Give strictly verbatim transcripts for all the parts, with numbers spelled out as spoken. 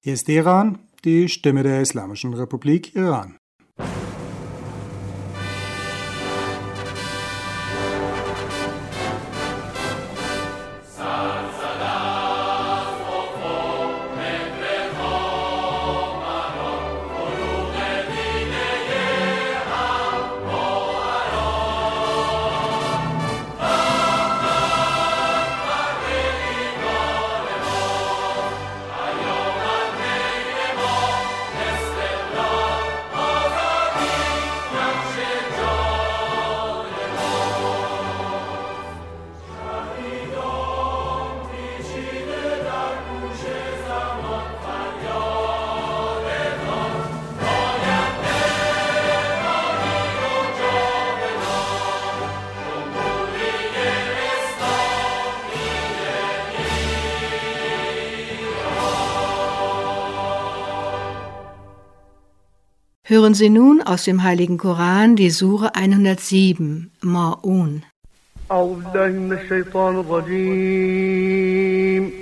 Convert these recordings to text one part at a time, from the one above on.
Hier ist Teheran, die Stimme der Islamischen Republik Iran. Hören Sie nun aus dem Heiligen Koran die Sure hundertsieben, Ma'un. أعوذ بالله من الشيطان الرجيم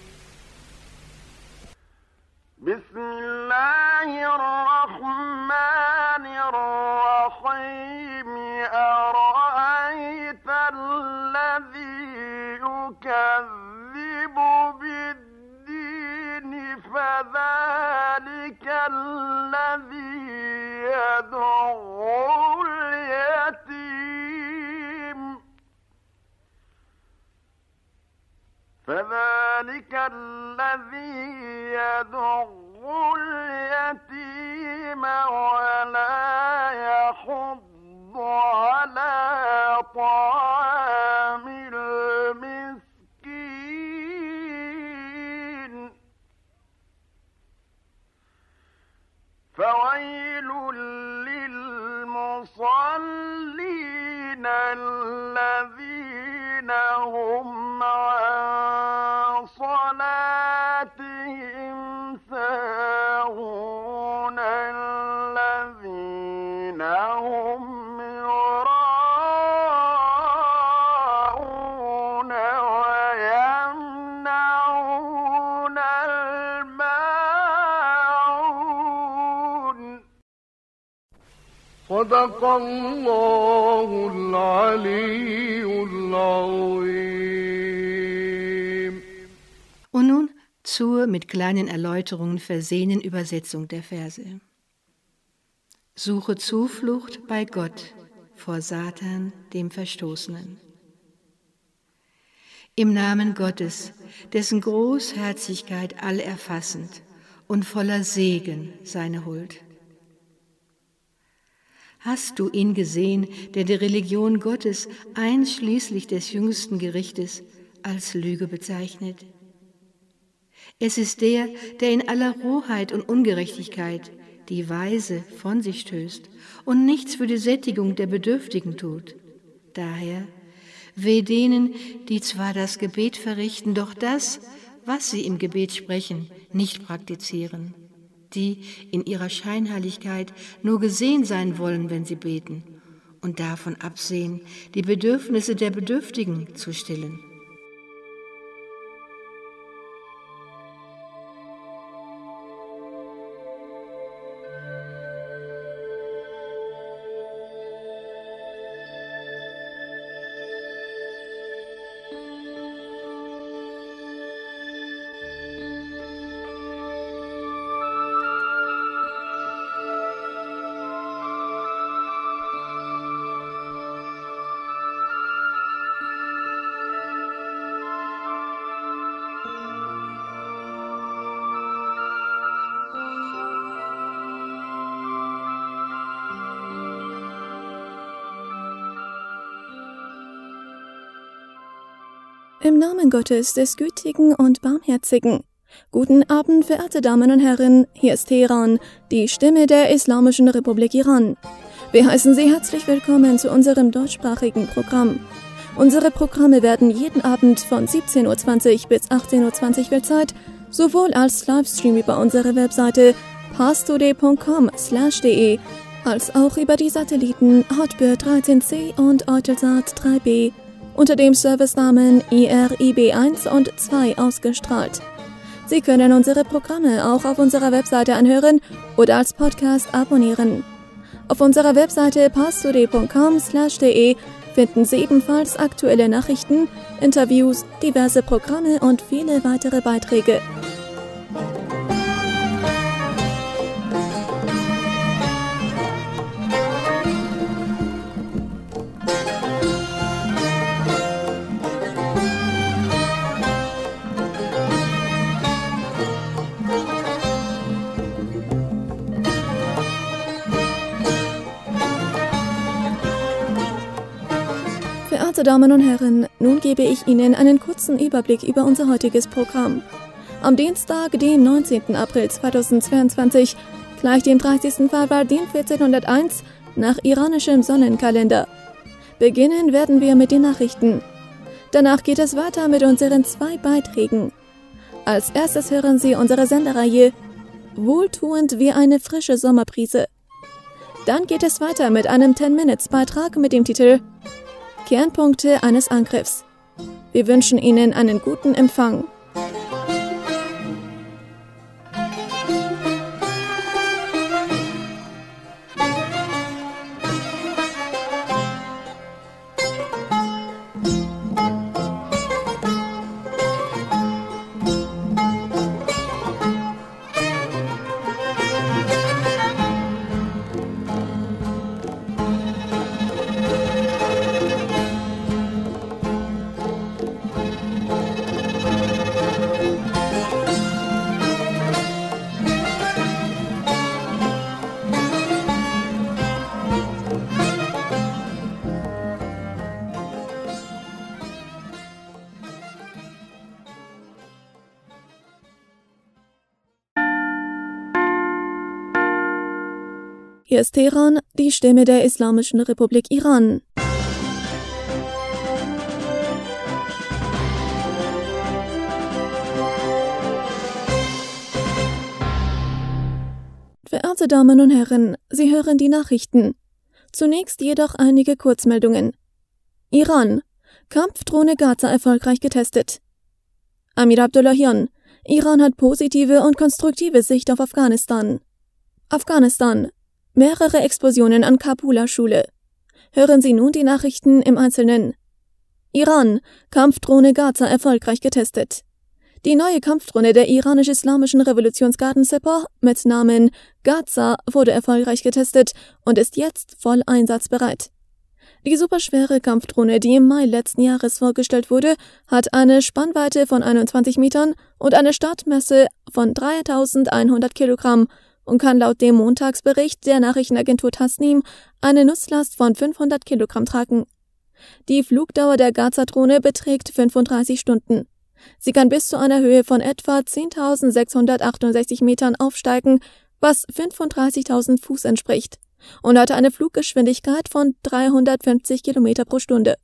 بسم الله الرحمن الرحيم أرأيت الذي يكذب بالدين فذلك الذي يدعو اليتيم فذلك الذي يدعو اليتيم ولا يحض على طعام المسكين فويل للمصلين الذين هم عن صلاتهم ساهون الذين هم يراءون ويمنعون الماعون صدق الله العلي العظيم. Und nun zur mit kleinen Erläuterungen versehenen Übersetzung der Verse. Suche Zuflucht bei Gott vor Satan, dem Verstoßenen. Im Namen Gottes, dessen Großherzigkeit allerfassend und voller Segen seine Huld. Hast du ihn gesehen, der die Religion Gottes einschließlich des jüngsten Gerichtes als Lüge bezeichnet? Es ist der, der in aller Rohheit und Ungerechtigkeit die Weise von sich stößt und nichts für die Sättigung der Bedürftigen tut. Daher, weh denen, die zwar das Gebet verrichten, doch das, was sie im Gebet sprechen, nicht praktizieren, die in ihrer Scheinheiligkeit nur gesehen sein wollen, wenn sie beten, und davon absehen, die Bedürfnisse der Bedürftigen zu stillen. Im Namen Gottes, des Gütigen und Barmherzigen. Guten Abend, verehrte Damen und Herren, hier ist Teheran, die Stimme der Islamischen Republik Iran. Wir heißen Sie herzlich willkommen zu unserem deutschsprachigen Programm. Unsere Programme werden jeden Abend von siebzehn Uhr zwanzig bis achtzehn Uhr zwanzig Weltzeit sowohl als Livestream über unsere Webseite parstoday punkt com slash de als auch über die Satelliten Hotbird dreizehn C und Eutelsat drei B unter dem Servicenamen I R I B eins und zwei ausgestrahlt. Sie können unsere Programme auch auf unserer Webseite anhören oder als Podcast abonnieren. Auf unserer Webseite pastoré punkt com slash de finden Sie ebenfalls aktuelle Nachrichten, Interviews, diverse Programme und viele weitere Beiträge. Verehrte Damen und Herren, nun gebe ich Ihnen einen kurzen Überblick über unser heutiges Programm. Am Dienstag, dem neunzehnten April zweitausendzweiundzwanzig, gleich dem dreißigsten Farbardin vierzehnhunderteins nach iranischem Sonnenkalender. Beginnen werden wir mit den Nachrichten. Danach geht es weiter mit unseren zwei Beiträgen. Als erstes hören Sie unsere Sendereihe Wohltuend wie eine frische Sommerbrise. Dann geht es weiter mit einem zehn-Minutes-Beitrag mit dem Titel Kernpunkte eines Angriffs. Wir wünschen Ihnen einen guten Empfang. Hier ist Teheran, die Stimme der Islamischen Republik Iran. Verehrte Damen und Herren, Sie hören die Nachrichten. Zunächst jedoch einige Kurzmeldungen. Iran. Kampfdrohne Gaza erfolgreich getestet. Amir Abdullahian. Iran hat positive und konstruktive Sicht auf Afghanistan. Afghanistan. Mehrere Explosionen an Kabuler Schule. Hören Sie nun die Nachrichten im Einzelnen. Iran. Kampfdrohne Gaza erfolgreich getestet. Die neue Kampfdrohne der iranisch-islamischen Revolutionsgarden Sepah mit Namen Gaza wurde erfolgreich getestet und ist jetzt voll einsatzbereit. Die superschwere Kampfdrohne, die im Mai letzten Jahres vorgestellt wurde, hat eine Spannweite von einundzwanzig Metern und eine Startmasse von dreitausendeinhundert Kilogramm und kann laut dem Montagsbericht der Nachrichtenagentur Tasnim eine Nutzlast von fünfhundert Kilogramm tragen. Die Flugdauer der Gaza-Drohne beträgt fünfunddreißig Stunden. Sie kann bis zu einer Höhe von etwa zehntausendsechshundertachtundsechzig Metern aufsteigen, was fünfunddreißigtausend Fuß entspricht, und hatte eine Fluggeschwindigkeit von dreihundertfünfzig Kilometer pro Stunde.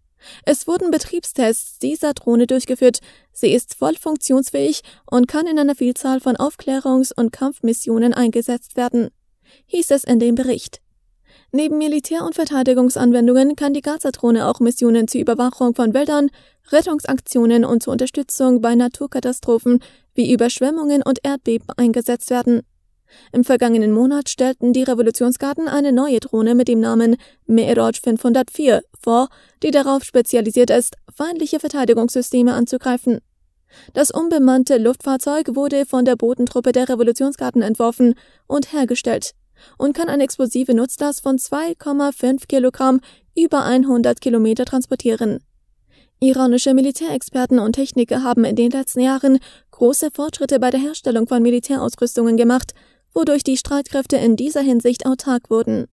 Es wurden Betriebstests dieser Drohne durchgeführt. Sie ist voll funktionsfähig und kann in einer Vielzahl von Aufklärungs- und Kampfmissionen eingesetzt werden, hieß es in dem Bericht. Neben Militär- und Verteidigungsanwendungen kann die Gaza-Drohne auch Missionen zur Überwachung von Wäldern, Rettungsaktionen und zur Unterstützung bei Naturkatastrophen wie Überschwemmungen und Erdbeben eingesetzt werden. Im vergangenen Monat stellten die Revolutionsgarden eine neue Drohne mit dem Namen Me'raj fünfhundertvier vor, die darauf spezialisiert ist, feindliche Verteidigungssysteme anzugreifen. Das unbemannte Luftfahrzeug wurde von der Bodentruppe der Revolutionsgarden entworfen und hergestellt und kann eine explosive Nutzlast von zwei Komma fünf Kilogramm über hundert Kilometer transportieren. Iranische Militärexperten und Techniker haben in den letzten Jahren große Fortschritte bei der Herstellung von Militärausrüstungen gemacht, wodurch die Streitkräfte in dieser Hinsicht autark wurden.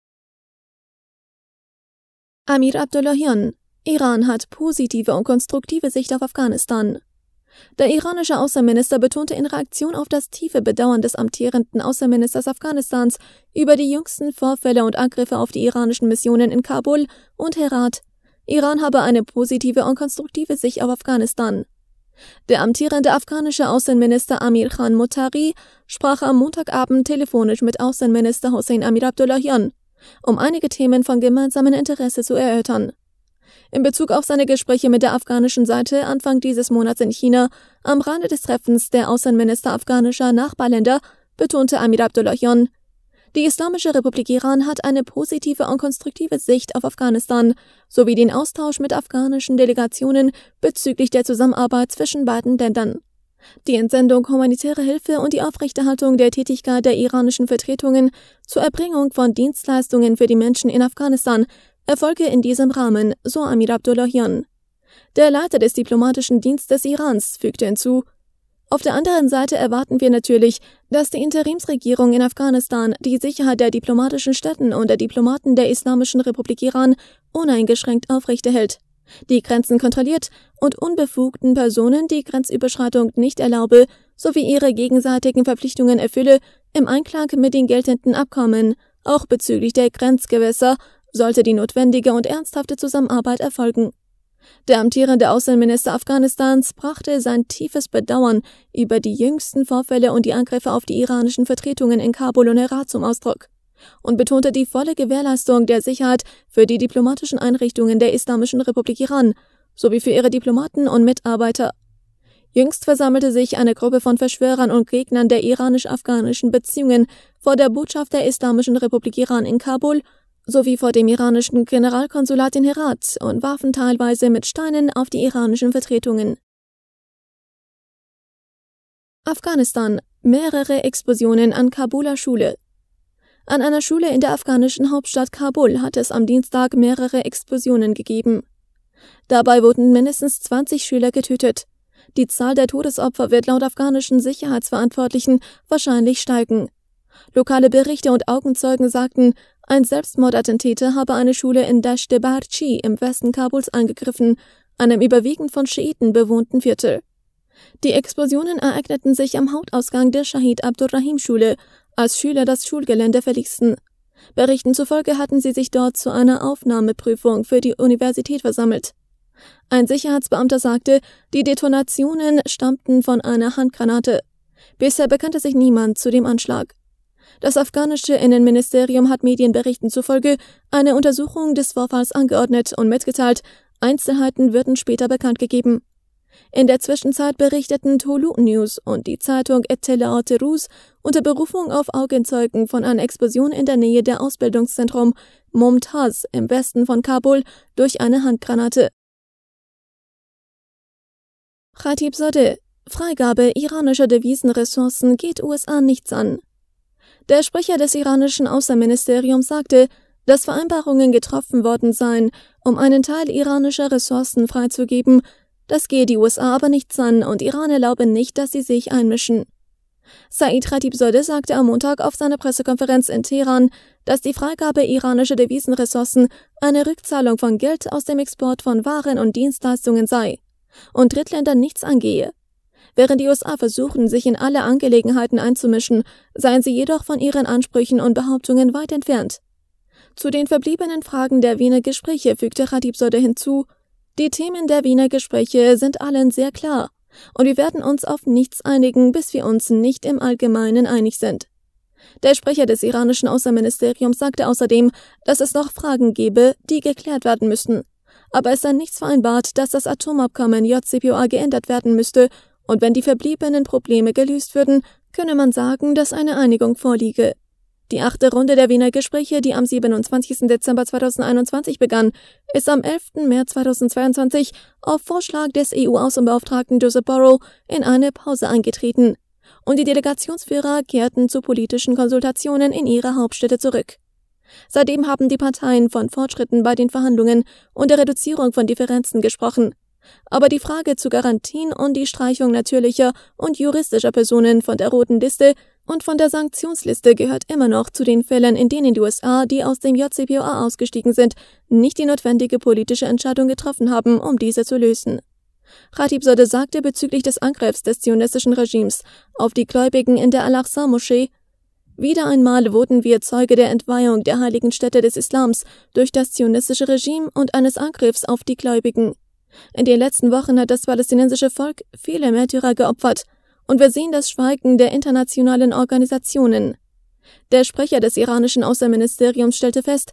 Amir Abdullahian. Iran hat positive und konstruktive Sicht auf Afghanistan. Der iranische Außenminister betonte in Reaktion auf das tiefe Bedauern des amtierenden Außenministers Afghanistans über die jüngsten Vorfälle und Angriffe auf die iranischen Missionen in Kabul und Herat, Iran habe eine positive und konstruktive Sicht auf Afghanistan. Der amtierende afghanische Außenminister Amir Khan Muttaqi sprach am Montagabend telefonisch mit Außenminister Hossein Amir Abdullahian, um einige Themen von gemeinsamem Interesse zu erörtern. In Bezug auf seine Gespräche mit der afghanischen Seite Anfang dieses Monats in China, am Rande des Treffens der Außenminister afghanischer Nachbarländer, betonte Amir Abdullahian: Die Islamische Republik Iran hat eine positive und konstruktive Sicht auf Afghanistan sowie den Austausch mit afghanischen Delegationen bezüglich der Zusammenarbeit zwischen beiden Ländern. Die Entsendung humanitärer Hilfe und die Aufrechterhaltung der Tätigkeit der iranischen Vertretungen zur Erbringung von Dienstleistungen für die Menschen in Afghanistan erfolge in diesem Rahmen, so Amir Abdullahian. Der Leiter des diplomatischen Dienstes Irans fügte hinzu: Auf der anderen Seite erwarten wir natürlich, dass die Interimsregierung in Afghanistan die Sicherheit der diplomatischen Stätten und der Diplomaten der Islamischen Republik Iran uneingeschränkt aufrechterhält, die Grenzen kontrolliert und unbefugten Personen die Grenzüberschreitung nicht erlaube, sowie ihre gegenseitigen Verpflichtungen erfülle, im Einklang mit den geltenden Abkommen, auch bezüglich der Grenzgewässer, sollte die notwendige und ernsthafte Zusammenarbeit erfolgen. Der amtierende Außenminister Afghanistans brachte sein tiefes Bedauern über die jüngsten Vorfälle und die Angriffe auf die iranischen Vertretungen in Kabul und Herat zum Ausdruck und betonte die volle Gewährleistung der Sicherheit für die diplomatischen Einrichtungen der Islamischen Republik Iran sowie für ihre Diplomaten und Mitarbeiter. Jüngst versammelte sich eine Gruppe von Verschwörern und Gegnern der iranisch-afghanischen Beziehungen vor der Botschaft der Islamischen Republik Iran in Kabul sowie vor dem iranischen Generalkonsulat in Herat und warfen teilweise mit Steinen auf die iranischen Vertretungen. Afghanistan: Mehrere Explosionen an Kabuler Schule. An einer Schule in der afghanischen Hauptstadt Kabul hat es am Dienstag mehrere Explosionen gegeben. Dabei wurden mindestens zwanzig Schüler getötet. Die Zahl der Todesopfer wird laut afghanischen Sicherheitsverantwortlichen wahrscheinlich steigen. Lokale Berichte und Augenzeugen sagten, ein Selbstmordattentäter habe eine Schule in Dasht-e-Barchi im Westen Kabuls angegriffen, einem überwiegend von Schiiten bewohnten Viertel. Die Explosionen ereigneten sich am Hauptausgang der Shahid Abdurrahim-Schule, als Schüler das Schulgelände verließen. Berichten zufolge hatten sie sich dort zu einer Aufnahmeprüfung für die Universität versammelt. Ein Sicherheitsbeamter sagte, die Detonationen stammten von einer Handgranate. Bisher bekannte sich niemand zu dem Anschlag. Das afghanische Innenministerium hat Medienberichten zufolge eine Untersuchung des Vorfalls angeordnet und mitgeteilt, Einzelheiten würden später bekannt gegeben. In der Zwischenzeit berichteten Tolu News und die Zeitung Ettelaat Rus unter Berufung auf Augenzeugen von einer Explosion in der Nähe der Ausbildungszentrum Mumtaz im Westen von Kabul durch eine Handgranate. Khatibzadeh: Freigabe iranischer Devisenressourcen geht U S A nichts an. Der Sprecher des iranischen Außenministeriums sagte, dass Vereinbarungen getroffen worden seien, um einen Teil iranischer Ressourcen freizugeben. Das gehe die U S A aber nichts an und Iran erlaube nicht, dass sie sich einmischen. Said Khatibzadeh sagte am Montag auf seiner Pressekonferenz in Teheran, dass die Freigabe iranischer Devisenressourcen eine Rückzahlung von Geld aus dem Export von Waren und Dienstleistungen sei und Drittländern nichts angehe. Während die U S A versuchen, sich in alle Angelegenheiten einzumischen, seien sie jedoch von ihren Ansprüchen und Behauptungen weit entfernt. Zu den verbliebenen Fragen der Wiener Gespräche fügte Khatibzadeh hinzu: Die Themen der Wiener Gespräche sind allen sehr klar und wir werden uns auf nichts einigen, bis wir uns nicht im Allgemeinen einig sind. Der Sprecher des iranischen Außenministeriums sagte außerdem, dass es noch Fragen gebe, die geklärt werden müssten. Aber es sei nichts vereinbart, dass das Atomabkommen J C P O A geändert werden müsste, und wenn die verbliebenen Probleme gelöst würden, könne man sagen, dass eine Einigung vorliege. Die achte Runde der Wiener Gespräche, die am siebenundzwanzigsten Dezember zweitausendeinundzwanzig begann, ist am elften März zweitausendzweiundzwanzig auf Vorschlag des E U-Außenbeauftragten Joseph Borrell in eine Pause eingetreten und die Delegationsführer kehrten zu politischen Konsultationen in ihre Hauptstädte zurück. Seitdem haben die Parteien von Fortschritten bei den Verhandlungen und der Reduzierung von Differenzen gesprochen. Aber die Frage zu Garantien und die Streichung natürlicher und juristischer Personen von der roten Liste und von der Sanktionsliste gehört immer noch zu den Fällen, in denen die U S A, die aus dem J C P O A ausgestiegen sind, nicht die notwendige politische Entscheidung getroffen haben, um diese zu lösen. Khatibzadeh sagte bezüglich des Angriffs des zionistischen Regimes auf die Gläubigen in der Al-Aqsa-Moschee: Wieder einmal wurden wir Zeuge der Entweihung der heiligen Stätte des Islams durch das zionistische Regime und eines Angriffs auf die Gläubigen. In den letzten Wochen hat das palästinensische Volk viele Märtyrer geopfert und wir sehen das Schweigen der internationalen Organisationen. Der Sprecher des iranischen Außenministeriums stellte fest,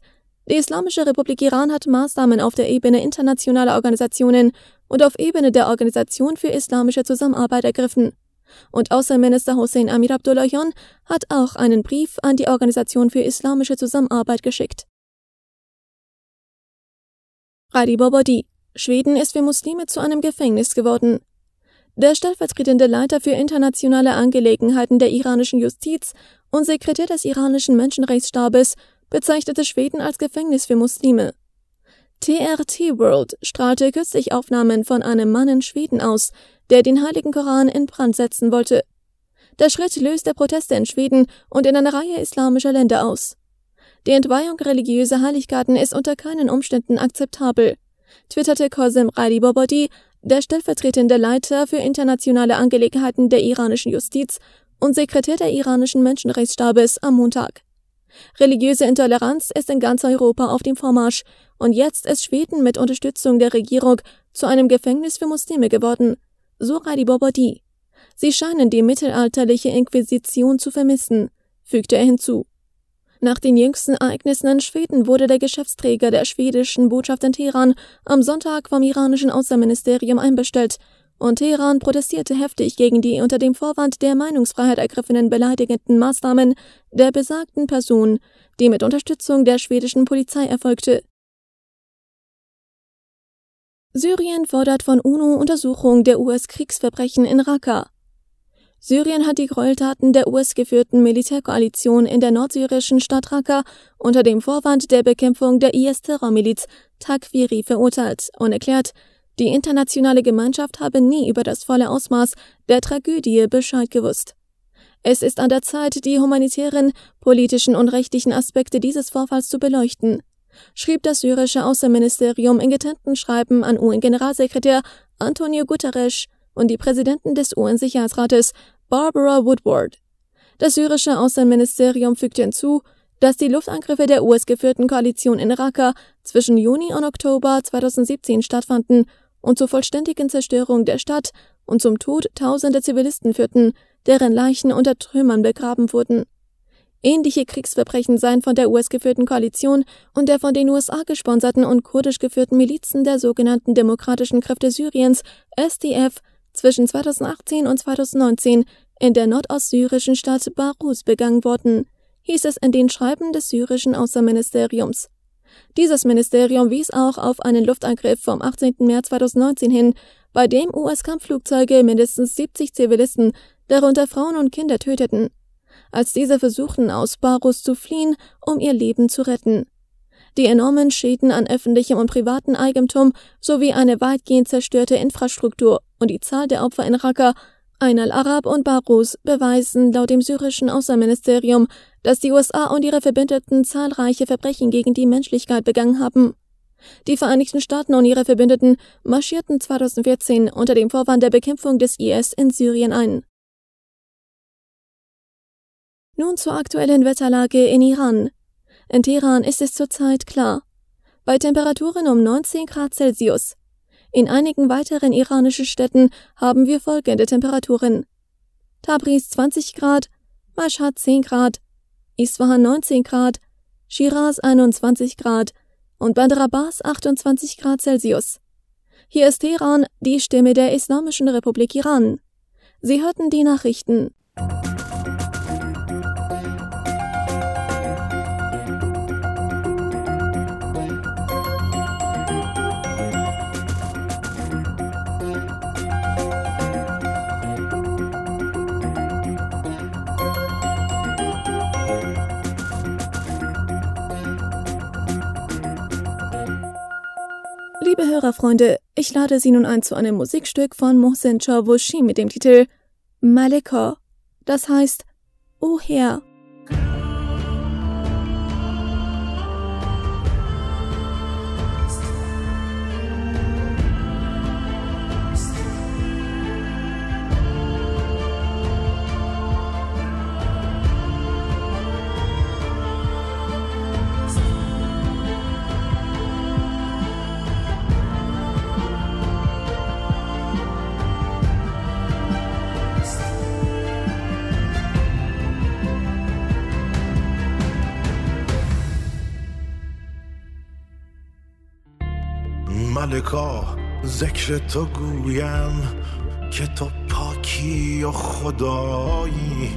Die Islamische Republik Iran hat Maßnahmen auf der Ebene internationaler Organisationen und auf Ebene der Organisation für islamische Zusammenarbeit ergriffen. Und Außenminister Hossein Amir Abdullahian hat auch einen Brief an die Organisation für islamische Zusammenarbeit geschickt. Radi Bobodi: Schweden ist für Muslime zu einem Gefängnis geworden. Der stellvertretende Leiter für internationale Angelegenheiten der iranischen Justiz und Sekretär des iranischen Menschenrechtsstabes bezeichnete Schweden als Gefängnis für Muslime. T R T World strahlte kürzlich Aufnahmen von einem Mann in Schweden aus, der den Heiligen Koran in Brand setzen wollte. Der Schritt löste Proteste in Schweden und in einer Reihe islamischer Länder aus. Die Entweihung religiöser Heiligkeiten ist unter keinen Umständen akzeptabel, twitterte Qasem Ghalibabadi, der stellvertretende Leiter für internationale Angelegenheiten der iranischen Justiz und Sekretär der iranischen Menschenrechtsstabes, am Montag. Religiöse Intoleranz ist in ganz Europa auf dem Vormarsch und jetzt ist Schweden mit Unterstützung der Regierung zu einem Gefängnis für Muslime geworden, so Ghalibabadi. Sie scheinen die mittelalterliche Inquisition zu vermissen, fügte er hinzu. Nach den jüngsten Ereignissen in Schweden wurde der Geschäftsträger der schwedischen Botschaft in Teheran am Sonntag vom iranischen Außenministerium einbestellt und Teheran protestierte heftig gegen die unter dem Vorwand der Meinungsfreiheit ergriffenen beleidigenden Maßnahmen der besagten Person, die mit Unterstützung der schwedischen Polizei erfolgte. Syrien fordert von UNO Untersuchung der U S-Kriegsverbrechen in Raqqa. Syrien hat die Gräueltaten der U S-geführten Militärkoalition in der nordsyrischen Stadt Raqqa unter dem Vorwand der Bekämpfung der I S-Terrormiliz Takfiri verurteilt und erklärt, die internationale Gemeinschaft habe nie über das volle Ausmaß der Tragödie Bescheid gewusst. Es ist an der Zeit, die humanitären, politischen und rechtlichen Aspekte dieses Vorfalls zu beleuchten, schrieb das syrische Außenministerium in getrennten Schreiben an U N-Generalsekretär Antonio Guterres und die Präsidentin des U N-Sicherheitsrates Barbara Woodward. Das syrische Außenministerium fügte hinzu, dass die Luftangriffe der U S-geführten Koalition in Raqqa zwischen Juni und Oktober zweitausendsiebzehn stattfanden und zur vollständigen Zerstörung der Stadt und zum Tod tausender Zivilisten führten, deren Leichen unter Trümmern begraben wurden. Ähnliche Kriegsverbrechen seien von der U S-geführten Koalition und der von den U S A gesponserten und kurdisch geführten Milizen der sogenannten Demokratischen Kräfte Syriens, S D F, zwischen zweitausendachtzehn und zweitausendneunzehn in der nordostsyrischen Stadt Barus begangen worden, hieß es in den Schreiben des syrischen Außenministeriums. Dieses Ministerium wies auch auf einen Luftangriff vom achtzehnten März zweitausendneunzehn hin, bei dem U S-Kampfflugzeuge mindestens siebzig Zivilisten, darunter Frauen und Kinder, töteten, als diese versuchten, aus Barus zu fliehen, um ihr Leben zu retten. Die enormen Schäden an öffentlichem und privatem Eigentum sowie eine weitgehend zerstörte Infrastruktur und die Zahl der Opfer in Raqqa, Ain al-Arab und Barus beweisen laut dem syrischen Außenministerium, dass die U S A und ihre Verbündeten zahlreiche Verbrechen gegen die Menschlichkeit begangen haben. Die Vereinigten Staaten und ihre Verbündeten marschierten zweitausendvierzehn unter dem Vorwand der Bekämpfung des I S in Syrien ein. Nun zur aktuellen Wetterlage in Iran. In Teheran ist es zurzeit klar. Bei Temperaturen um neunzehn Grad Celsius. In einigen weiteren iranischen Städten haben wir folgende Temperaturen: Tabriz zwanzig Grad, Mashhad zehn Grad, Isfahan neunzehn Grad, Shiraz einundzwanzig Grad und Bandar Abbas achtundzwanzig Grad Celsius. Hier ist Teheran, die Stimme der Islamischen Republik Iran. Sie hörten die Nachrichten. Liebe Hörerfreunde, ich lade Sie nun ein zu einem Musikstück von Mohsen Chawushi mit dem Titel Maleka. Das heißt, O Herr. ملکا ذکر تو گویم که تو پاکی و خدایی.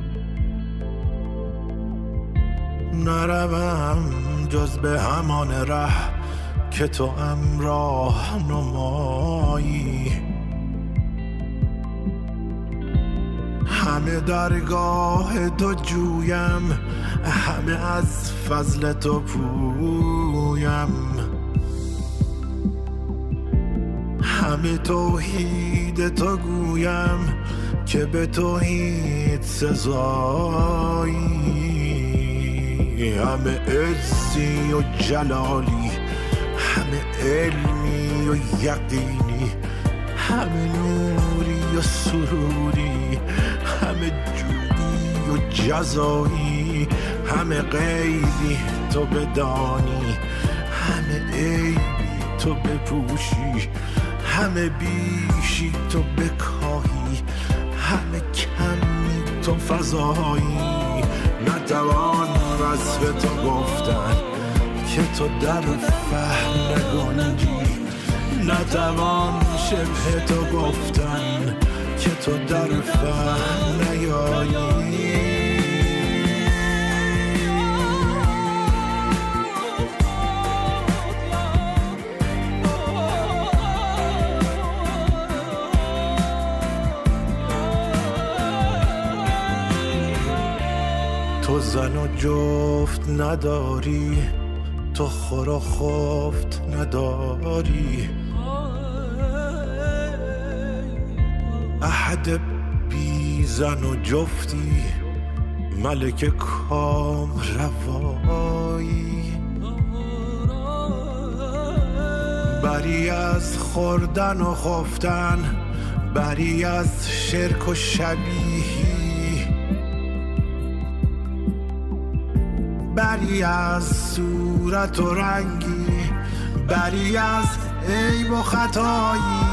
نروم جز به همان ره که تو امراه نمایی. همه درگاه تو جویم، همه از فضل تو پویم. همه توحید تو گویم که به توحید سزایی. همه عزی و جلالی، همه علمی و یقینی، همه نوری و سروری، همه جودی و جزایی. همه غیبی تو بدانی، همه عیبی تو بپوشی، همه بیشی تو بکاهی، همه کمی تو فضایی. نتوان وصف تو گفتن که تو در فهم نگنجی، نتوان شبه تو گفتن که تو در فهم نیایی. تو زن و جفت نداری، تو خور و خفت نداری. احد بی زن و جفتی، ملک کام روایی. بری از خوردن و خفتن، بری از شرک و شبیهی، بری از صورت و رنگی، بری از عیب و خطایی.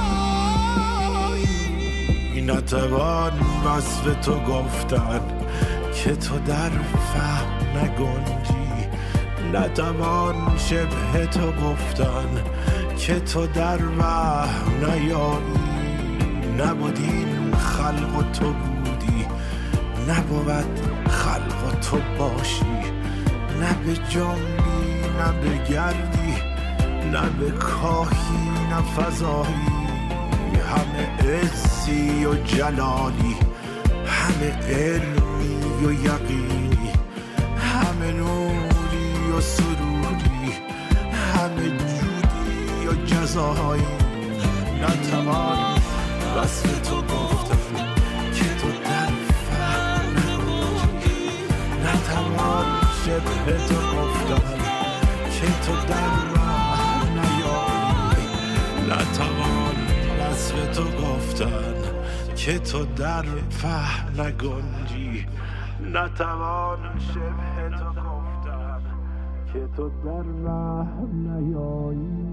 نتوان وصف تو گفتن که تو در فهم نگنجی، نتوان شبه تو گفتن که تو در وهم نیایی. نبودین خلق و تو بودی، نبود خلق و تو باشی. نه به جنبی نه به گردی، نه به کاهی نه فضایی. همه عزی و جلالی، همه علمی و یقینی، همه نوری و سروری، همه جودی و جزایی. نتوان وصف تو گفتن که تو در فهم نگنجی، نتوان شبه تو گفتن که تو در راه نیایی. نتوان وصف تو گفتن که تو در فهم نگنجی، نتوان شبه تو گفتن که تو در راه نیایی.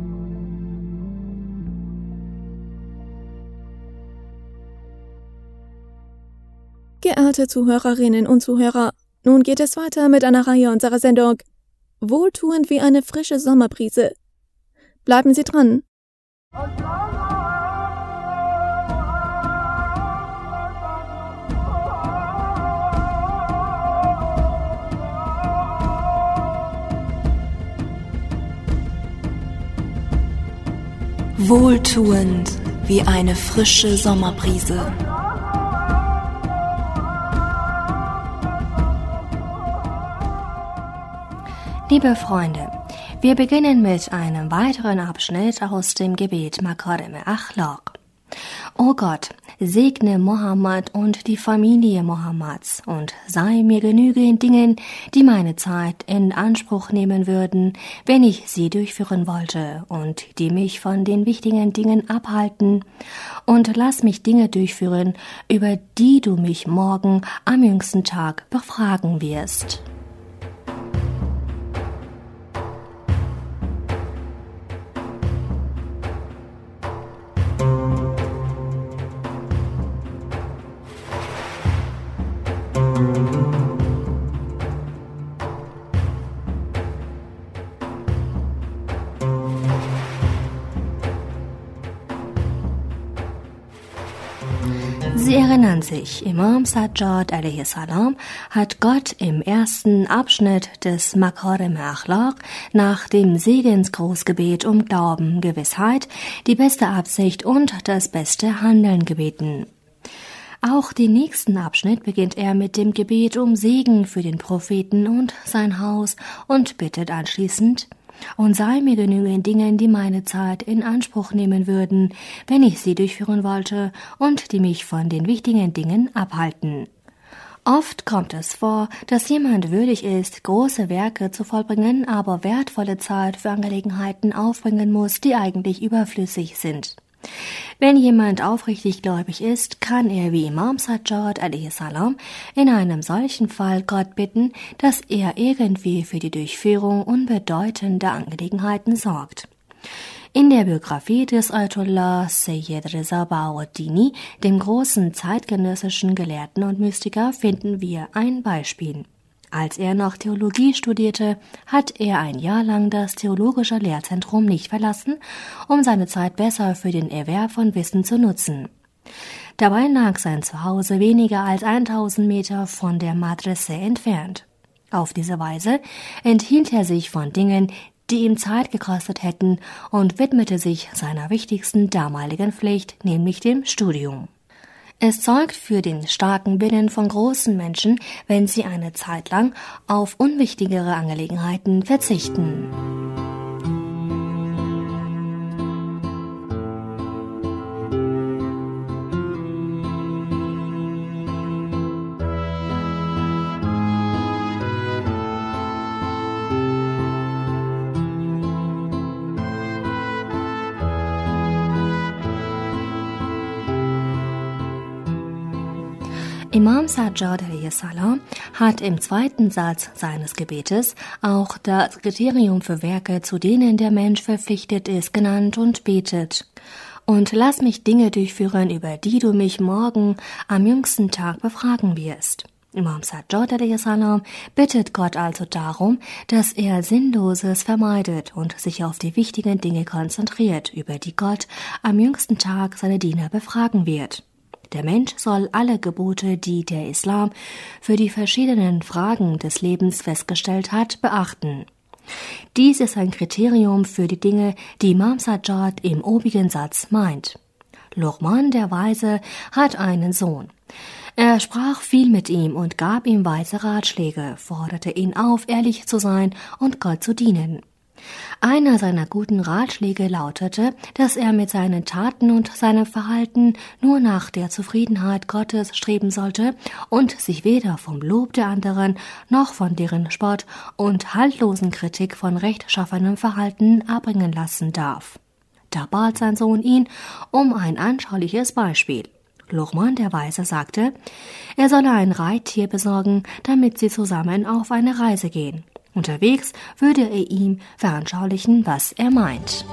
Geehrte Zuhörerinnen und Zuhörer, nun geht es weiter mit einer Reihe unserer Sendung Wohltuend wie eine frische Sommerbrise. Bleiben Sie dran. Wohltuend wie eine frische Sommerbrise. Liebe Freunde, wir beginnen mit einem weiteren Abschnitt aus dem Gebet Makarim Akhlaq. O Gott, segne Mohammed und die Familie Mohammeds und sei mir Genüge in Dingen, die meine Zeit in Anspruch nehmen würden, wenn ich sie durchführen wollte und die mich von den wichtigen Dingen abhalten, und lass mich Dinge durchführen, über die du mich morgen am jüngsten Tag befragen wirst. erinnern sich, Imam Sajjad alaihi salam hat Gott im ersten Abschnitt des Makarim al-Akhlaq nach dem Segensgrußgebet um Glauben, Gewissheit, die beste Absicht und das beste Handeln gebeten. Auch den nächsten Abschnitt beginnt er mit dem Gebet um Segen für den Propheten und sein Haus und bittet anschließend: Und sei mir genügend Dingen, die meine Zeit in Anspruch nehmen würden, wenn ich sie durchführen wollte und die mich von den wichtigen Dingen abhalten. Oft kommt es vor, dass jemand würdig ist, große Werke zu vollbringen, aber wertvolle Zeit für Angelegenheiten aufbringen muss, die eigentlich überflüssig sind. Wenn jemand aufrichtig gläubig ist, kann er wie Imam Sajjad alaihi salam in einem solchen Fall Gott bitten, dass er irgendwie für die Durchführung unbedeutender Angelegenheiten sorgt. In der Biografie des Ayatollah Sayyid Reza Bahauddini, dem großen zeitgenössischen Gelehrten und Mystiker, finden wir ein Beispiel. Als er noch Theologie studierte, hat er ein Jahr lang das theologische Lehrzentrum nicht verlassen, um seine Zeit besser für den Erwerb von Wissen zu nutzen. Dabei lag sein Zuhause weniger als tausend Meter von der Madrasa entfernt. Auf diese Weise enthielt er sich von Dingen, die ihm Zeit gekostet hätten, und widmete sich seiner wichtigsten damaligen Pflicht, nämlich dem Studium. Es zeugt für den starken Willen von großen Menschen, wenn sie eine Zeit lang auf unwichtigere Angelegenheiten verzichten. Imam Sajjad alaihi salam hat im zweiten Satz seines Gebetes auch das Kriterium für Werke, zu denen der Mensch verpflichtet ist, genannt und betet: Und lass mich Dinge durchführen, über die du mich morgen am jüngsten Tag befragen wirst. Imam Sajjad alaihi salam bittet Gott also darum, dass er Sinnloses vermeidet und sich auf die wichtigen Dinge konzentriert, über die Gott am jüngsten Tag seine Diener befragen wird. Der Mensch soll alle Gebote, die der Islam für die verschiedenen Fragen des Lebens festgestellt hat, beachten. Dies ist ein Kriterium für die Dinge, die Imam Sajjad im obigen Satz meint. Luqman, der Weise, hat einen Sohn. Er sprach viel mit ihm und gab ihm weise Ratschläge, forderte ihn auf, ehrlich zu sein und Gott zu dienen. Einer seiner guten Ratschläge lautete, dass er mit seinen Taten und seinem Verhalten nur nach der Zufriedenheit Gottes streben sollte und sich weder vom Lob der anderen noch von deren Spott und haltlosen Kritik von rechtschaffenem Verhalten abbringen lassen darf. Da bat sein Sohn ihn um ein anschauliches Beispiel. Luqman, der Weise, sagte, er solle ein Reittier besorgen, damit sie zusammen auf eine Reise gehen. Unterwegs würde er ihm veranschaulichen, was er meint.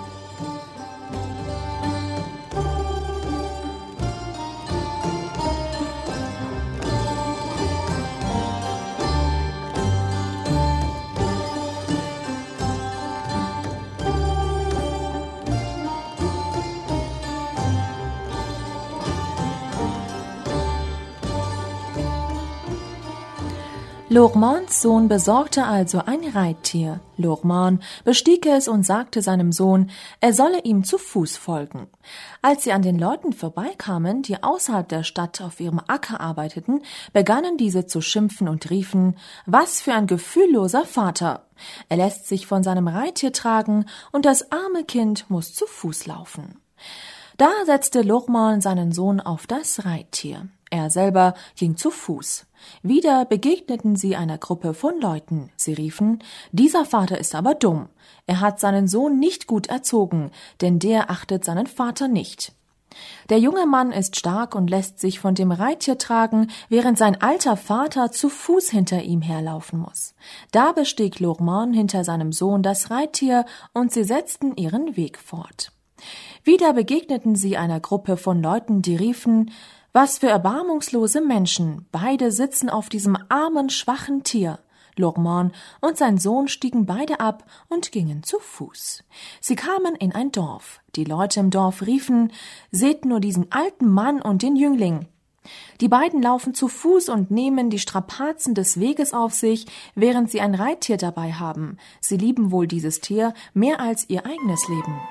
Luqmans Sohn besorgte also ein Reittier. Luqman bestieg es und sagte seinem Sohn, er solle ihm zu Fuß folgen. Als sie an den Leuten vorbeikamen, die außerhalb der Stadt auf ihrem Acker arbeiteten, begannen diese zu schimpfen und riefen, was für ein gefühlloser Vater! Er lässt sich von seinem Reittier tragen und das arme Kind muss zu Fuß laufen. Da setzte Luqman seinen Sohn auf das Reittier. Er selber ging zu Fuß. Wieder begegneten sie einer Gruppe von Leuten. Sie riefen, dieser Vater ist aber dumm. Er hat seinen Sohn nicht gut erzogen, denn der achtet seinen Vater nicht. Der junge Mann ist stark und lässt sich von dem Reittier tragen, während sein alter Vater zu Fuß hinter ihm herlaufen muss. Da bestieg Luqman hinter seinem Sohn das Reittier und sie setzten ihren Weg fort. Wieder begegneten sie einer Gruppe von Leuten, die riefen, was für erbarmungslose Menschen, beide sitzen auf diesem armen, schwachen Tier. Luqman und sein Sohn stiegen beide ab und gingen zu Fuß. Sie kamen in ein Dorf. Die Leute im Dorf riefen, seht nur diesen alten Mann und den Jüngling. Die beiden laufen zu Fuß und nehmen die Strapazen des Weges auf sich, während sie ein Reittier dabei haben. Sie lieben wohl dieses Tier mehr als ihr eigenes Leben.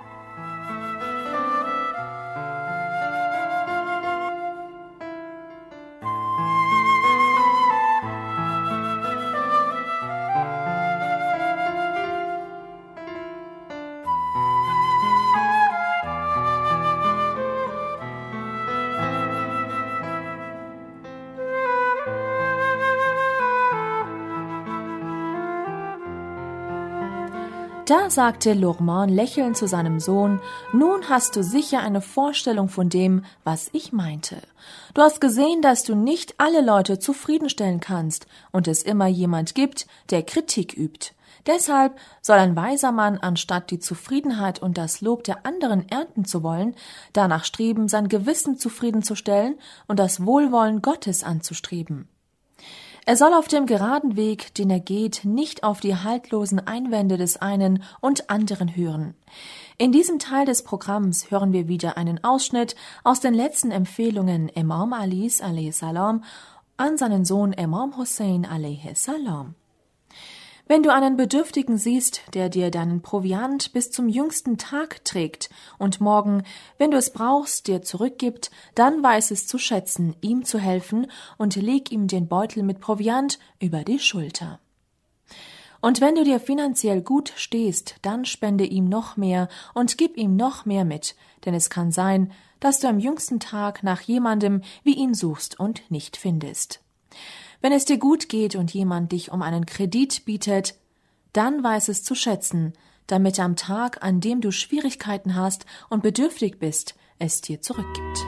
Da sagte Luqman lächelnd zu seinem Sohn: Nun hast du sicher eine Vorstellung von dem, was ich meinte. Du hast gesehen, dass du nicht alle Leute zufriedenstellen kannst und es immer jemand gibt, der Kritik übt. Deshalb soll ein weiser Mann, anstatt die Zufriedenheit und das Lob der anderen ernten zu wollen, danach streben, sein Gewissen zufriedenzustellen und das Wohlwollen Gottes anzustreben. Er soll auf dem geraden Weg, den er geht, nicht auf die haltlosen Einwände des einen und anderen hören. In diesem Teil des Programms hören wir wieder einen Ausschnitt aus den letzten Empfehlungen Imam Alis a.s. an seinen Sohn Imam Hussein a.s. Wenn du einen Bedürftigen siehst, der dir deinen Proviant bis zum jüngsten Tag trägt und morgen, wenn du es brauchst, dir zurückgibt, dann weiß es zu schätzen, ihm zu helfen und leg ihm den Beutel mit Proviant über die Schulter. Und wenn du dir finanziell gut stehst, dann spende ihm noch mehr und gib ihm noch mehr mit, denn es kann sein, dass du am jüngsten Tag nach jemandem wie ihn suchst und nicht findest. Wenn es dir gut geht und jemand dich um einen Kredit bietet, dann weiß es zu schätzen, damit er am Tag, an dem du Schwierigkeiten hast und bedürftig bist, es dir zurückgibt.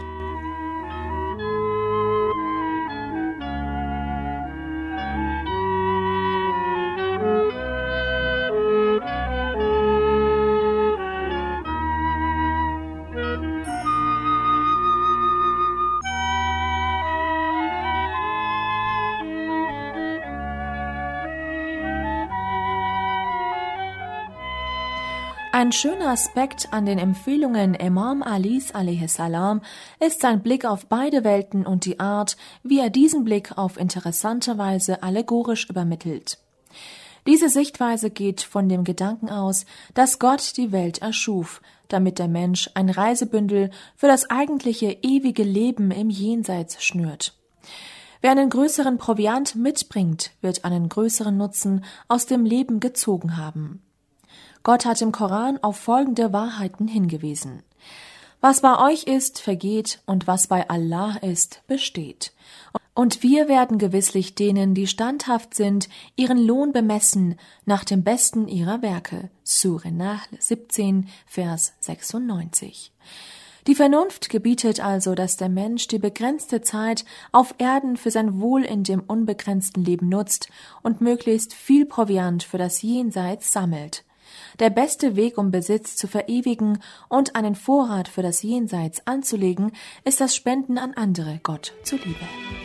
Ein schöner Aspekt an den Empfehlungen Imam Alis a.s. ist sein Blick auf beide Welten und die Art, wie er diesen Blick auf interessante Weise allegorisch übermittelt. Diese Sichtweise geht von dem Gedanken aus, dass Gott die Welt erschuf, damit der Mensch ein Reisebündel für das eigentliche ewige Leben im Jenseits schnürt. Wer einen größeren Proviant mitbringt, wird einen größeren Nutzen aus dem Leben gezogen haben. Gott hat im Koran auf folgende Wahrheiten hingewiesen. Was bei euch ist, vergeht, und was bei Allah ist, besteht. Und wir werden gewisslich denen, die standhaft sind, ihren Lohn bemessen nach dem Besten ihrer Werke. Sure Nahl siebzehn, Vers sechsundneunzig. Die Vernunft gebietet also, dass der Mensch die begrenzte Zeit auf Erden für sein Wohl in dem unbegrenzten Leben nutzt und möglichst viel Proviant für das Jenseits sammelt. Der beste Weg, um Besitz zu verewigen und einen Vorrat für das Jenseits anzulegen, ist das Spenden an andere, Gott zuliebe.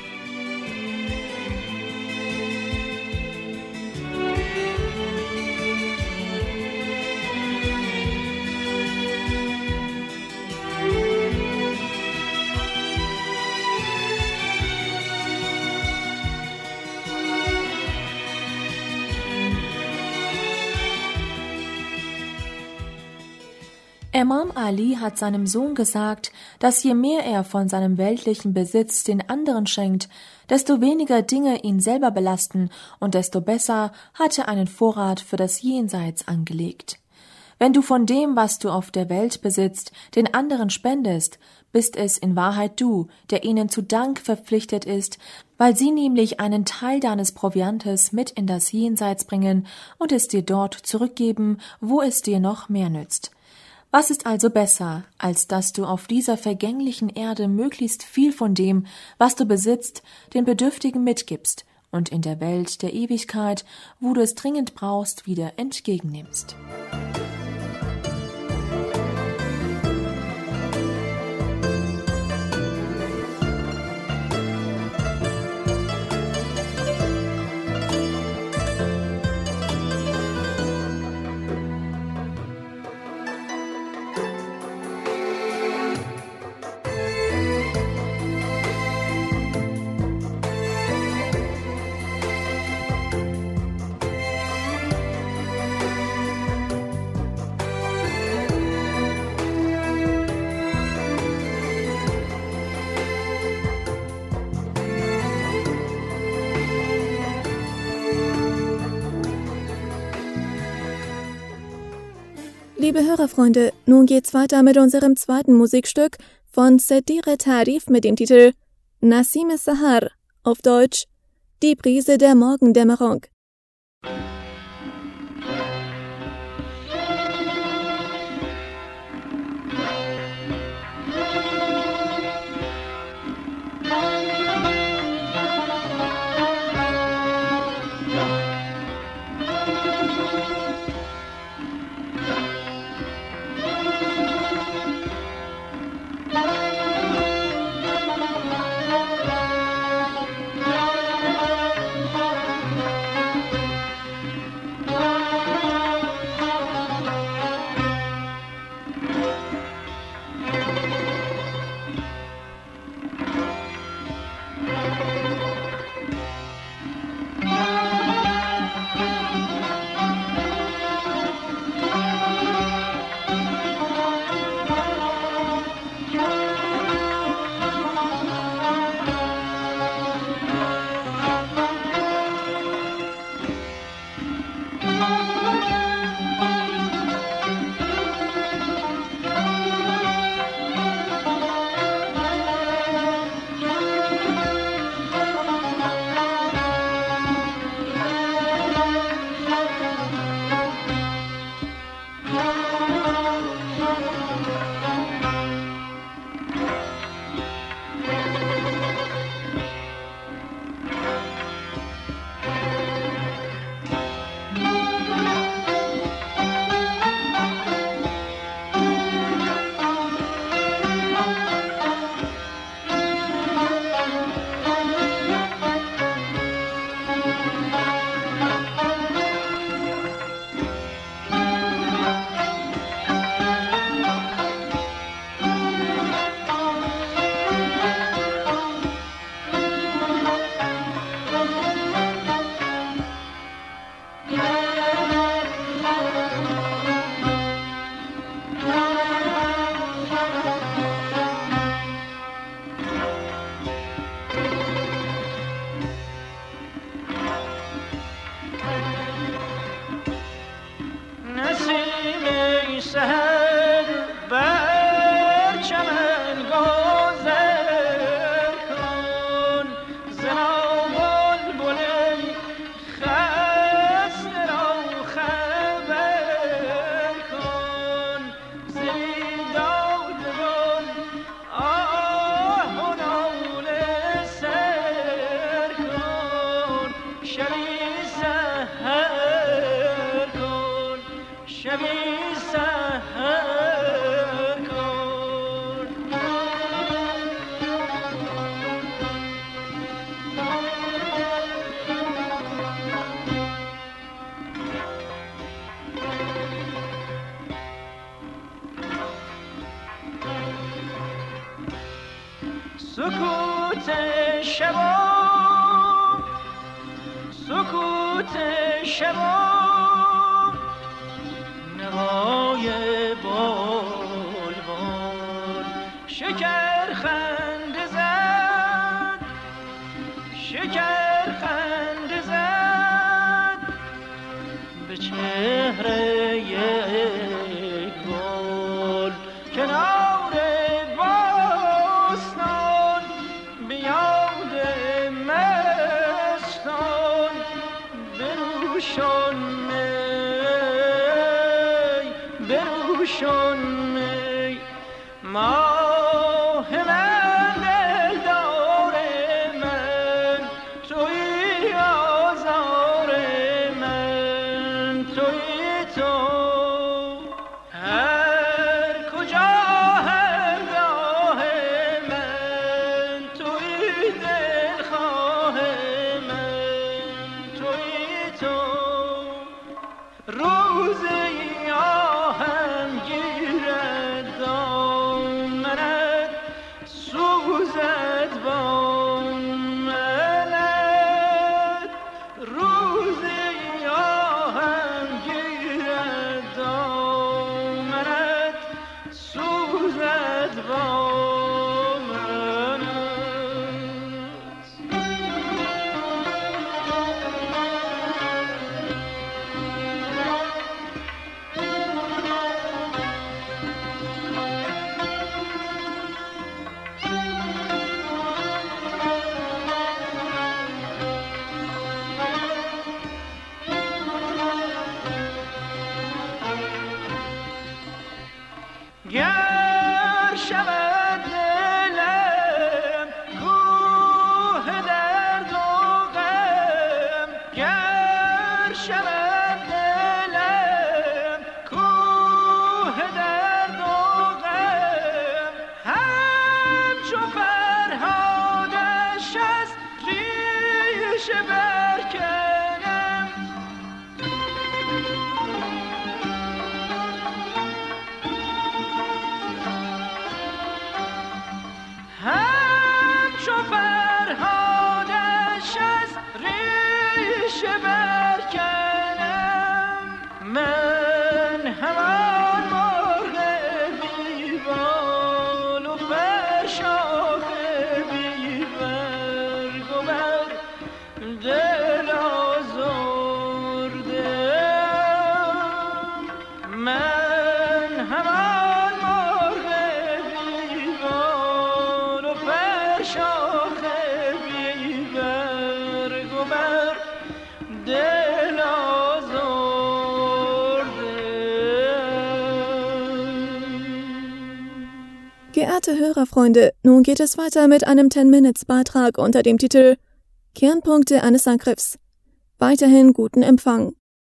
Imam Ali hat seinem Sohn gesagt, dass je mehr er von seinem weltlichen Besitz den anderen schenkt, desto weniger Dinge ihn selber belasten und desto besser hat er einen Vorrat für das Jenseits angelegt. Wenn du von dem, was du auf der Welt besitzt, den anderen spendest, bist es in Wahrheit du, der ihnen zu Dank verpflichtet ist, weil sie nämlich einen Teil deines Proviantes mit in das Jenseits bringen und es dir dort zurückgeben, wo es dir noch mehr nützt. Was ist also besser, als dass du auf dieser vergänglichen Erde möglichst viel von dem, was du besitzt, den Bedürftigen mitgibst und in der Welt der Ewigkeit, wo du es dringend brauchst, wieder entgegennimmst? Liebe Hörerfreunde, nun geht's weiter mit unserem zweiten Musikstück von Sedire Tarif mit dem Titel Nasim Sahar, auf Deutsch Die Brise der Morgendämmerung. سکوت شبا سکوت شبا نوای بلبل شکر خنده زد شکر خنده زد به چهره یک گل کنار باستان به یاد مستان بروشان می بروشان می ماه من دلدار من توی آزار من توی تو هر کجا هر راه من توی دلخواه من توی تو روزی آهم گیرد دامنت سوزد با منت روزی آهم گیرد دامنت سوزد با منت گر شود دلم کوه درد و غم همچو فرهادش از ریشه برکنم همچو فرهادش از ریشه برکنم من همان مرغ بیبال و فرشاخ بیبرگ و بر دل آزردم من همان مرغ بیبال و فرشاخ بیبرگ و بر دل آزردم. Geehrte Hörerfreunde, nun geht es weiter mit einem ten-Minutes-Beitrag unter dem Titel Kernpunkte eines Angriffs. Weiterhin guten Empfang.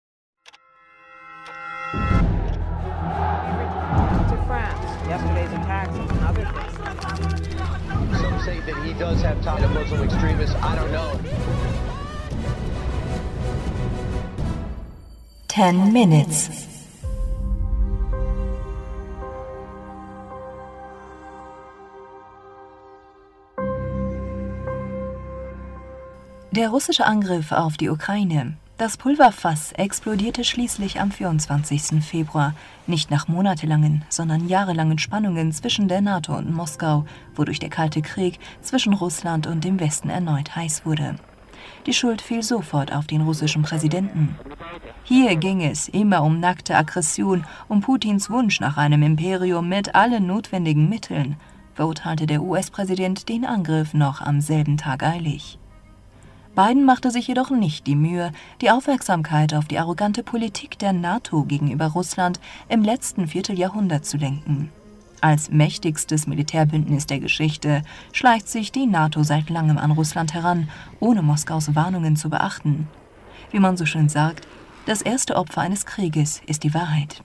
To France. Yesterday's attacks and other things. Some say that he does have ties to Muslim extremists. I don't know. Ten Minutes. Der russische Angriff auf die Ukraine. Das Pulverfass explodierte schließlich am vierundzwanzigsten Februar, nicht nach monatelangen, sondern jahrelangen Spannungen zwischen der NATO und Moskau, wodurch der Kalte Krieg zwischen Russland und dem Westen erneut heiß wurde. Die Schuld fiel sofort auf den russischen Präsidenten. Hier ging es immer um nackte Aggression, um Putins Wunsch nach einem Imperium mit allen notwendigen Mitteln, verurteilte der U S-Präsident den Angriff noch am selben Tag eilig. Biden machte sich jedoch nicht die Mühe, die Aufmerksamkeit auf die arrogante Politik der NATO gegenüber Russland im letzten Vierteljahrhundert zu lenken. Als mächtigstes Militärbündnis der Geschichte schleicht sich die NATO seit langem an Russland heran, ohne Moskaus Warnungen zu beachten. Wie man so schön sagt, das erste Opfer eines Krieges ist die Wahrheit.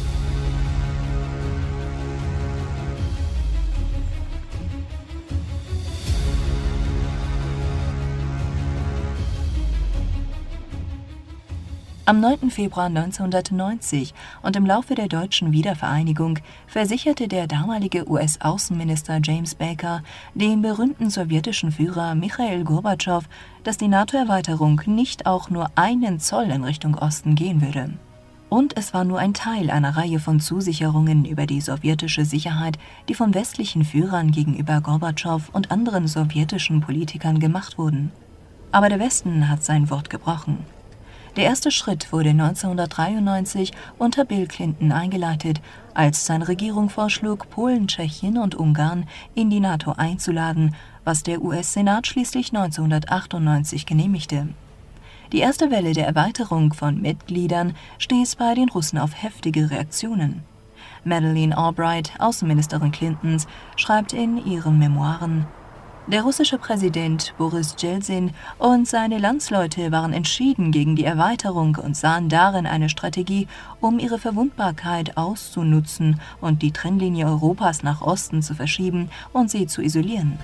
Am neunten Februar neunzehnhundertneunzig und im Laufe der deutschen Wiedervereinigung versicherte der damalige U S-Außenminister James Baker dem berühmten sowjetischen Führer Michail Gorbatschow, dass die NATO-Erweiterung nicht auch nur einen Zoll in Richtung Osten gehen würde. Und es war nur ein Teil einer Reihe von Zusicherungen über die sowjetische Sicherheit, die von westlichen Führern gegenüber Gorbatschow und anderen sowjetischen Politikern gemacht wurden. Aber der Westen hat sein Wort gebrochen. Der erste Schritt wurde neunzehnhundertdreiundneunzig unter Bill Clinton eingeleitet, als seine Regierung vorschlug, Polen, Tschechien und Ungarn in die NATO einzuladen, was der U S-Senat schließlich neunzehnhundertachtundneunzig genehmigte. Die erste Welle der Erweiterung von Mitgliedern stieß bei den Russen auf heftige Reaktionen. Madeleine Albright, Außenministerin Clintons, schreibt in ihren Memoiren: Der russische Präsident Boris Jelzin und seine Landsleute waren entschieden gegen die Erweiterung und sahen darin eine Strategie, um ihre Verwundbarkeit auszunutzen und die Trennlinie Europas nach Osten zu verschieben und sie zu isolieren.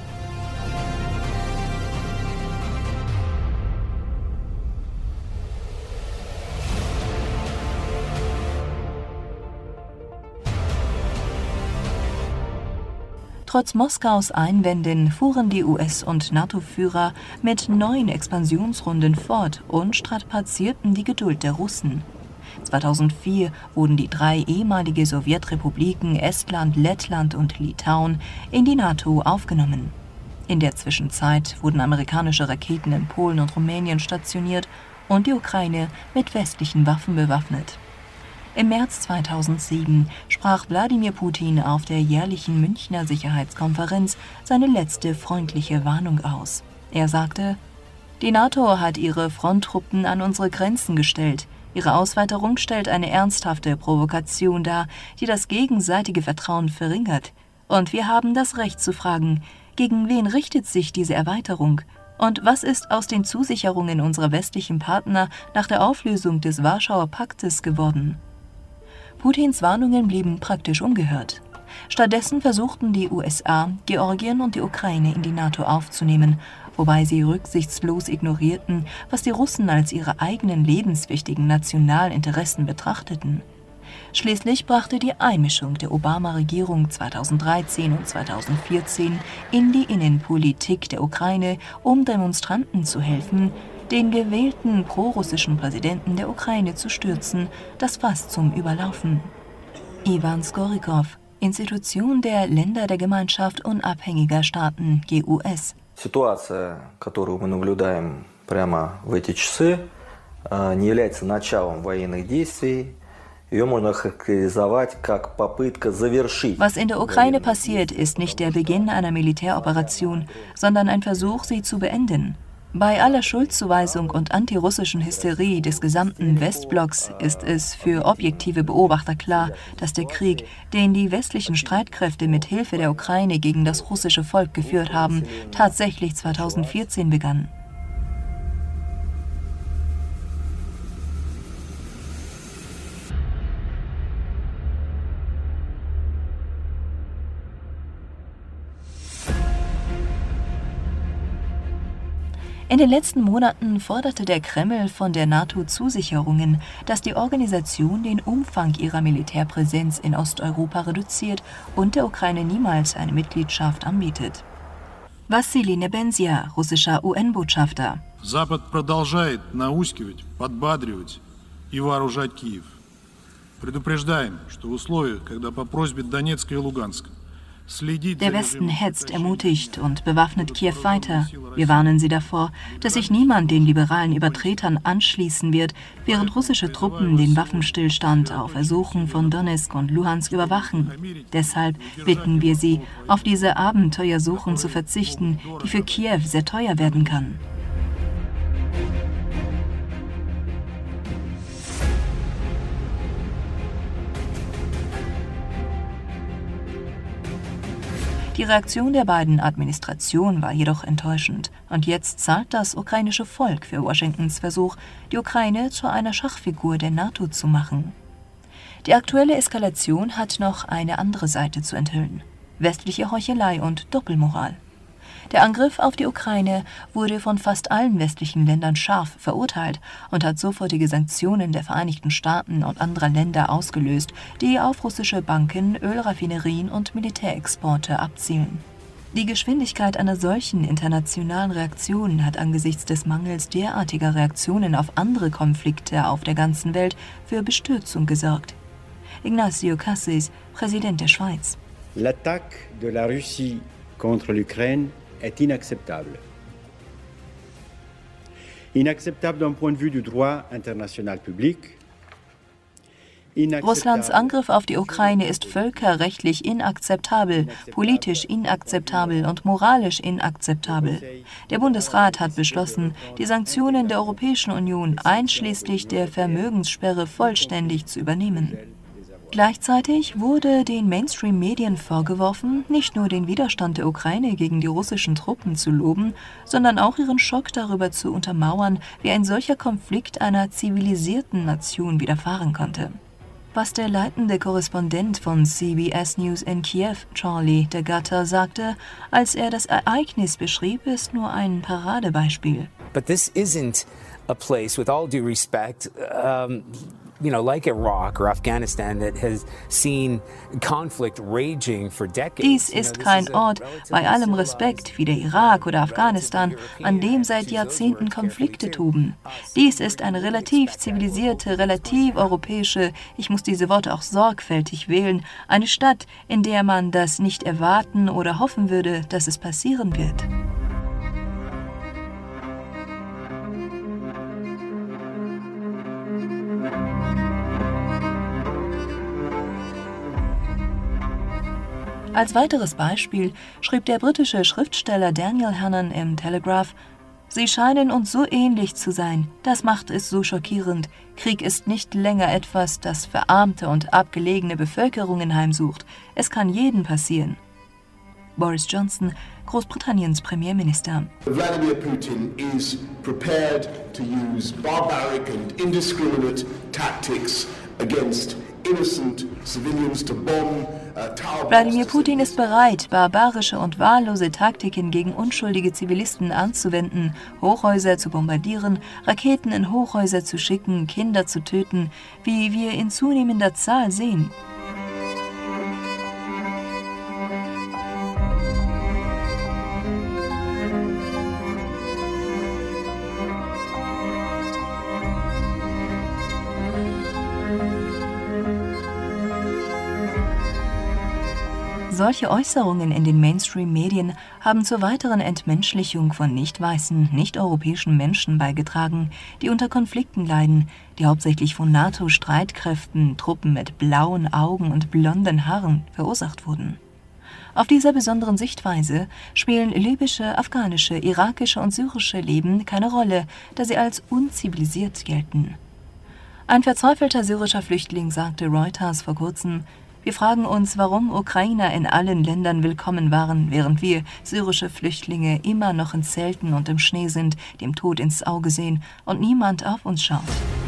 Trotz Moskaus Einwänden fuhren die U S- und NATO-Führer mit neuen Expansionsrunden fort und strapazierten die Geduld der Russen. zweitausendvier wurden die drei ehemalige Sowjetrepubliken Estland, Lettland und Litauen in die NATO aufgenommen. In der Zwischenzeit wurden amerikanische Raketen in Polen und Rumänien stationiert und die Ukraine mit westlichen Waffen bewaffnet. Im März zweitausendsieben sprach Wladimir Putin auf der jährlichen Münchner Sicherheitskonferenz seine letzte freundliche Warnung aus. Er sagte: Die NATO hat ihre Fronttruppen an unsere Grenzen gestellt. Ihre Ausweiterung stellt eine ernsthafte Provokation dar, die das gegenseitige Vertrauen verringert. Und wir haben das Recht zu fragen, gegen wen richtet sich diese Erweiterung Und was ist aus den Zusicherungen unserer westlichen Partner nach der Auflösung des Warschauer Paktes geworden? Putins Warnungen blieben praktisch ungehört. Stattdessen versuchten die U S A, Georgien und die Ukraine in die NATO aufzunehmen, wobei sie rücksichtslos ignorierten, was die Russen als ihre eigenen lebenswichtigen nationalen Interessen betrachteten. Schließlich brachte die Einmischung der Obama-Regierung zweitausenddreizehn und zweitausendvierzehn in die Innenpolitik der Ukraine, um Demonstranten zu helfen, den gewählten prorussischen Präsidenten der Ukraine zu stürzen, das Fass zum Überlaufen. Ivan Skorikow, Institution der Länder der Gemeinschaft unabhängiger Staaten, G U S. Ситуация, которую мы наблюдаем прямо в эти часы, не является началом военных действий. Was in der Ukraine passiert, ist nicht der Beginn einer Militäroperation, sondern ein Versuch, sie zu beenden. Bei aller Schuldzuweisung und antirussischen Hysterie des gesamten Westblocks ist es für objektive Beobachter klar, dass der Krieg, den die westlichen Streitkräfte mit Hilfe der Ukraine gegen das russische Volk geführt haben, tatsächlich zweitausendvierzehn begann. In den letzten Monaten forderte der Kreml von der NATO Zusicherungen, dass die Organisation den Umfang ihrer Militärpräsenz in Osteuropa reduziert und der Ukraine niemals eine Mitgliedschaft anbietet. Wassili Nebenzia, russischer U N-Botschafter. Запад продолжает наускивать, подбадривать и вооружать Киев. Предупреждаем, что в условиях, когда по просьбе Донецка и Луганска Der Westen hetzt, ermutigt und bewaffnet Kiew weiter. Wir warnen sie davor, dass sich niemand den liberalen Übertretern anschließen wird, während russische Truppen den Waffenstillstand auf Ersuchen von Donezk und Luhansk überwachen. Deshalb bitten wir sie, auf diese Abenteuersuchen zu verzichten, die für Kiew sehr teuer werden kann. Die Reaktion der beiden Administrationen war jedoch enttäuschend. Und jetzt zahlt das ukrainische Volk für Washingtons Versuch, die Ukraine zu einer Schachfigur der NATO zu machen. Die aktuelle Eskalation hat noch eine andere Seite zu enthüllen: westliche Heuchelei und Doppelmoral. Der Angriff auf die Ukraine wurde von fast allen westlichen Ländern scharf verurteilt und hat sofortige Sanktionen der Vereinigten Staaten und anderer Länder ausgelöst, die auf russische Banken, Ölraffinerien und Militärexporte abzielen. Die Geschwindigkeit einer solchen internationalen Reaktion hat angesichts des Mangels derartiger Reaktionen auf andere Konflikte auf der ganzen Welt für Bestürzung gesorgt. Ignacio Cassis, Präsident der Schweiz. L'attaque de la Russie contre l'Ukraine est inacceptable. Inacceptable d'un point de vue du droit international public. Russlands Angriff auf die Ukraine ist völkerrechtlich inakzeptabel, politisch inakzeptabel und moralisch inakzeptabel. Der Bundesrat hat beschlossen, die Sanktionen der Europäischen Union einschließlich der Vermögenssperre vollständig zu übernehmen. Gleichzeitig wurde den Mainstream-Medien vorgeworfen, nicht nur den Widerstand der Ukraine gegen die russischen Truppen zu loben, sondern auch ihren Schock darüber zu untermauern, wie ein solcher Konflikt einer zivilisierten Nation widerfahren konnte. Was der leitende Korrespondent von C B S News in Kiew, Charlie de Gatter, sagte, als er das Ereignis beschrieb, ist nur ein Paradebeispiel. But this isn't a place, with all due respect, um you know, like Iraq or Afghanistan that has seen conflict raging for decades. Dies ist kein Ort, bei allem Respekt, wie der Irak oder Afghanistan, an dem seit Jahrzehnten Konflikte toben. Dies ist eine relativ zivilisierte, relativ europäische, ich muss diese Worte auch sorgfältig wählen, eine Stadt, in der man das nicht erwarten oder hoffen würde, dass es passieren wird. Als weiteres Beispiel schrieb der britische Schriftsteller Daniel Hannan im Telegraph: Sie scheinen uns so ähnlich zu sein, das macht es so schockierend. Krieg ist nicht länger etwas, das verarmte und abgelegene Bevölkerungen heimsucht. Es kann jedem passieren. Boris Johnson, Großbritanniens Premierminister. Vladimir Putin is prepared to use barbaric and indiscriminate tactics against innocent civilians to bomb. Wladimir Putin ist bereit, barbarische und wahllose Taktiken gegen unschuldige Zivilisten anzuwenden, Hochhäuser zu bombardieren, Raketen in Hochhäuser zu schicken, Kinder zu töten, wie wir in zunehmender Zahl sehen. Solche Äußerungen in den Mainstream-Medien haben zur weiteren Entmenschlichung von nicht-weißen, nicht-europäischen Menschen beigetragen, die unter Konflikten leiden, die hauptsächlich von NATO-Streitkräften, Truppen mit blauen Augen und blonden Haaren verursacht wurden. Auf dieser besonderen Sichtweise spielen libysche, afghanische, irakische und syrische Leben keine Rolle, da sie als unzivilisiert gelten. Ein verzweifelter syrischer Flüchtling sagte Reuters vor kurzem: Wir fragen uns, warum Ukrainer in allen Ländern willkommen waren, während wir, syrische Flüchtlinge, immer noch in Zelten und im Schnee sind, dem Tod ins Auge sehen und niemand auf uns schaut.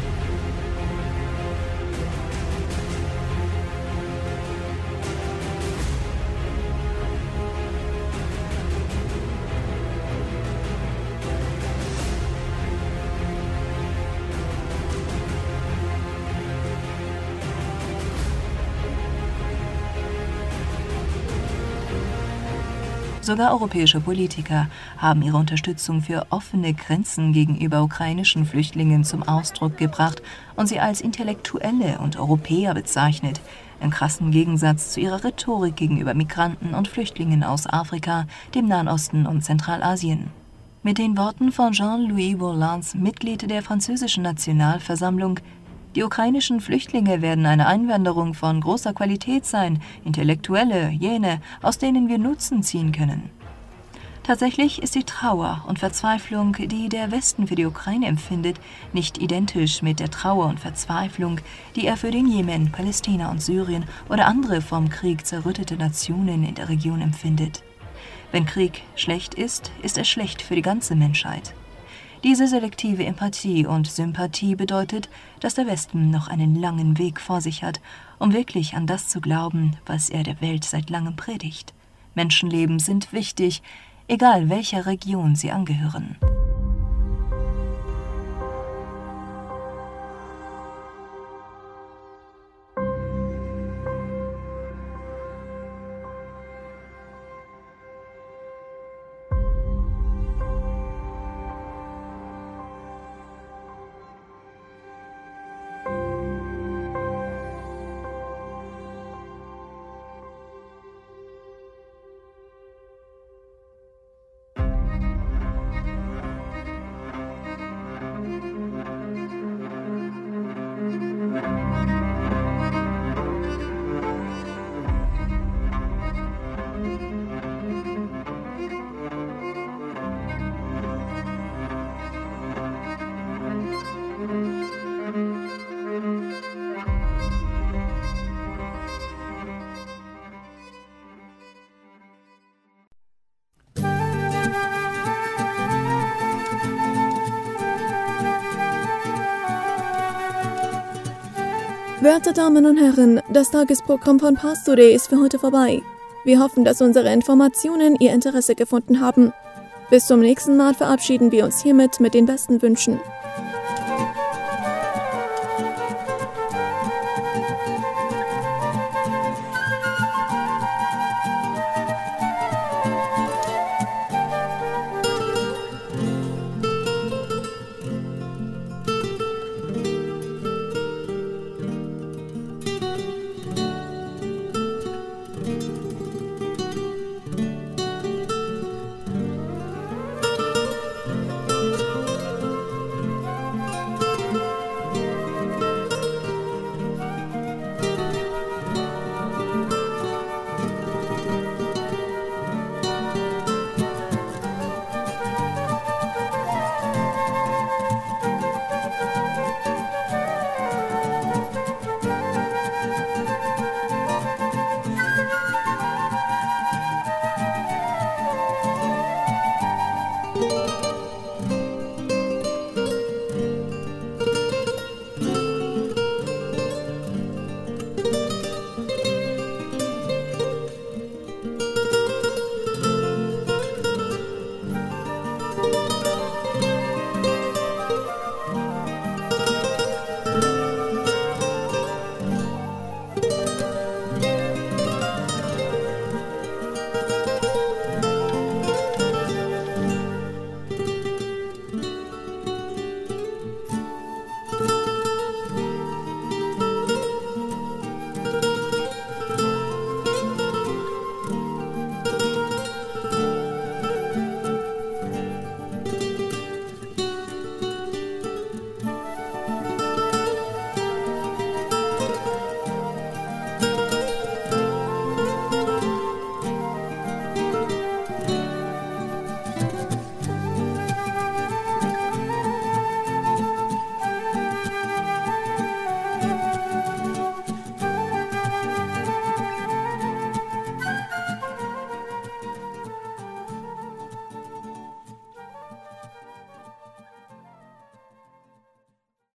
Sogar europäische Politiker haben ihre Unterstützung für offene Grenzen gegenüber ukrainischen Flüchtlingen zum Ausdruck gebracht und sie als Intellektuelle und Europäer bezeichnet, im krassen Gegensatz zu ihrer Rhetorik gegenüber Migranten und Flüchtlingen aus Afrika, dem Nahen Osten und Zentralasien. Mit den Worten von Jean-Louis Borlans, Mitglied der französischen Nationalversammlung: Die ukrainischen Flüchtlinge werden eine Einwanderung von großer Qualität sein, Intellektuelle, jene, aus denen wir Nutzen ziehen können. Tatsächlich ist die Trauer und Verzweiflung, die der Westen für die Ukraine empfindet, nicht identisch mit der Trauer und Verzweiflung, die er für den Jemen, Palästina und Syrien oder andere vom Krieg zerrüttete Nationen in der Region empfindet. Wenn Krieg schlecht ist, ist er schlecht für die ganze Menschheit. Diese selektive Empathie und Sympathie bedeutet, dass der Westen noch einen langen Weg vor sich hat, um wirklich an das zu glauben, was er der Welt seit langem predigt. Menschenleben sind wichtig, egal welcher Region sie angehören. Werte Damen und Herren, das Tagesprogramm von Pars Today ist für heute vorbei. Wir hoffen, dass unsere Informationen Ihr Interesse gefunden haben. Bis zum nächsten Mal verabschieden wir uns hiermit mit den besten Wünschen.